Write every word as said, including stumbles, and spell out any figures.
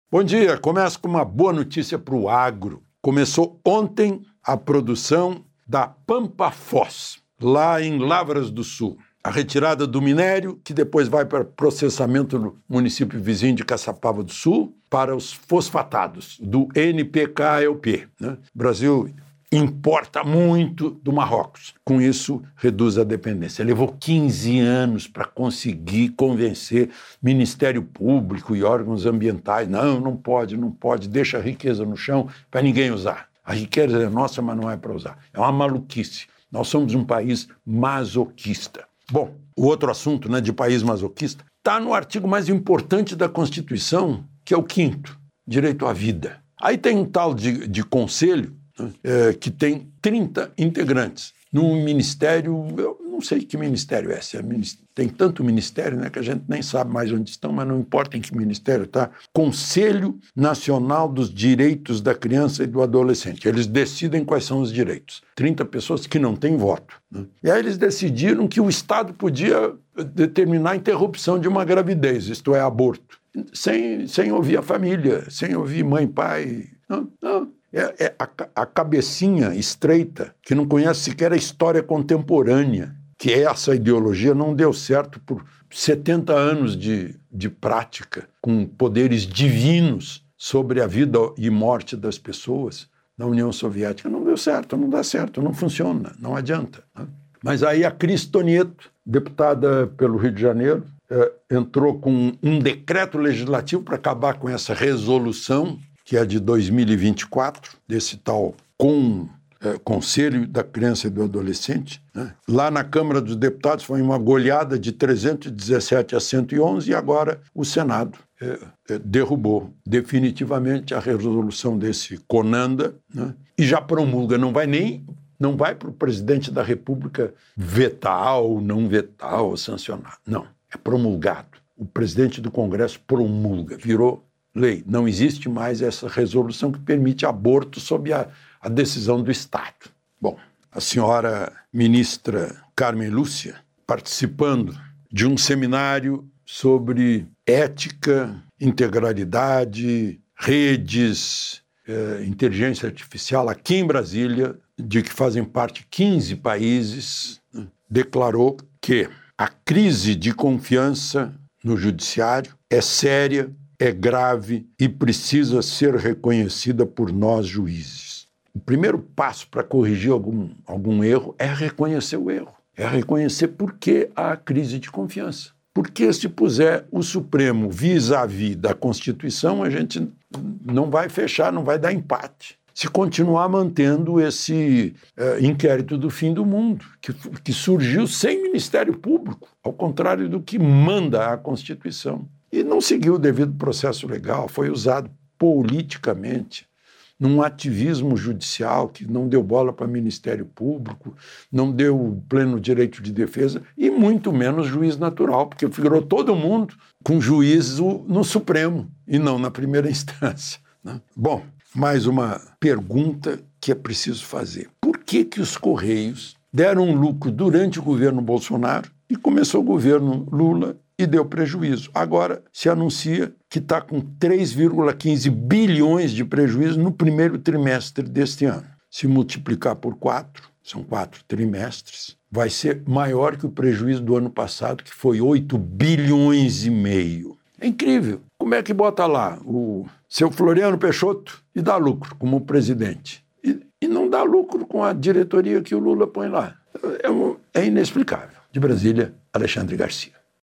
Bom dia, começa com uma boa notícia para o agro. Começou ontem a produção da Pampa Fós, lá em Lavras do Sul. A retirada do minério, que depois vai para processamento no município vizinho de Caçapava do Sul, para os fosfatados, do N P K L P. Né? O Brasil importa muito do Marrocos. Com isso, reduz a dependência. Levou quinze anos para conseguir convencer Ministério Público e órgãos ambientais. Não, não pode, não pode, deixa a riqueza no chão para ninguém usar. A riqueza é nossa, mas não é para usar. É uma maluquice. Nós somos um país masoquista. Bom, o outro assunto, né, de país masoquista está no artigo mais importante da Constituição, que é o quinto, direito à vida. Aí tem um tal de, de conselho, né, é, que tem trinta integrantes. No ministério, eu não sei que ministério é esse, é ministério, tem tanto ministério, né, que a gente nem sabe mais onde estão, mas não importa em que ministério está. Conselho Nacional dos Direitos da Criança e do Adolescente. Eles decidem quais são os direitos. trinta pessoas que não têm voto. Né? E aí eles decidiram que o Estado podia determinar a interrupção de uma gravidez, isto é, aborto, sem, sem ouvir a família, sem ouvir mãe, pai. Não, não. É, é a, a cabecinha estreita, que não conhece sequer a história contemporânea, que essa ideologia não deu certo por setenta anos de, de prática, com poderes divinos sobre a vida e morte das pessoas na União Soviética. Não deu certo, não dá certo, não funciona, não adianta. Né? Mas aí a Cris Tonieto, deputada pelo Rio de Janeiro, é, entrou com um decreto legislativo para acabar com essa resolução, que é de dois mil e vinte e quatro, desse tal com, é, Conselho da Criança e do Adolescente. Né? Lá na Câmara dos Deputados foi uma goleada de trezentos e dezessete a cento e onze e agora o Senado é, é, derrubou definitivamente a resolução desse CONANDA, né? E já promulga, não vai nem não vai para o presidente da República vetar ou não vetar ou sancionar. Não, é promulgado. O presidente do Congresso promulga, virou lei. Não existe mais essa resolução que permite aborto sob a, a decisão do Estado. Bom, a senhora ministra Carmen Lúcia, participando de um seminário sobre ética, integralidade, redes, eh, inteligência artificial, aqui em Brasília, de que fazem parte quinze países, né, declarou que a crise de confiança no judiciário é séria, é grave e precisa ser reconhecida por nós, juízes. O primeiro passo para corrigir algum, algum erro é reconhecer o erro. É reconhecer por que há crise de confiança. Porque se puser o Supremo vis-à-vis da Constituição, a gente não vai fechar, não vai dar empate. Se continuar mantendo esse uh, inquérito do fim do mundo, que, que surgiu sem Ministério Público, ao contrário do que manda a Constituição. E não seguiu o devido processo legal, foi usado politicamente, num ativismo judicial que não deu bola para o Ministério Público, não deu pleno direito de defesa e muito menos juiz natural, porque figurou todo mundo com juízo no Supremo e não na primeira instância. Né? Bom, mais uma pergunta que é preciso fazer. Por que que os Correios deram um lucro durante o governo Bolsonaro e começou o governo Lula e deu prejuízo? Agora se anuncia que está com três vírgula quinze bilhões de prejuízo no primeiro trimestre deste ano. Se multiplicar por quatro, são quatro trimestres, vai ser maior que o prejuízo do ano passado, que foi oito bilhões e meio. É incrível. Como é que bota lá o seu Floriano Peixoto e dá lucro como presidente? E, e não dá lucro com a diretoria que o Lula põe lá. É, é inexplicável. De Brasília, Alexandre Garcia.